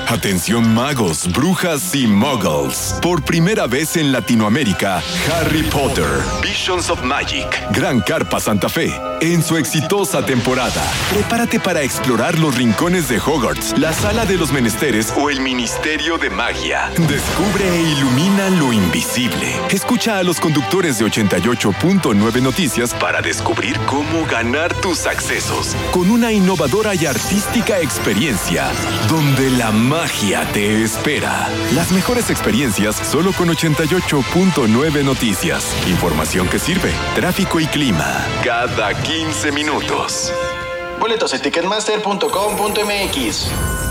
Atención magos, brujas y muggles. Por primera vez en Latinoamérica, Harry Potter, Visions of Magic, Gran Carpa Santa Fe, en su exitosa temporada. Prepárate para explorar los rincones de Hogwarts, la Sala de los Menesteres o el Ministerio de Magia. Descubre e ilumina lo invisible. Escucha a los conductores de 88.9 Noticias para descubrir cómo ganar tus accesos con una innovadora y artística experiencia donde la magia te espera. Las mejores experiencias solo con 88.9 Noticias. Información que sirve. Tráfico y clima. Cada 15 minutos. Boletos en ticketmaster.com.mx.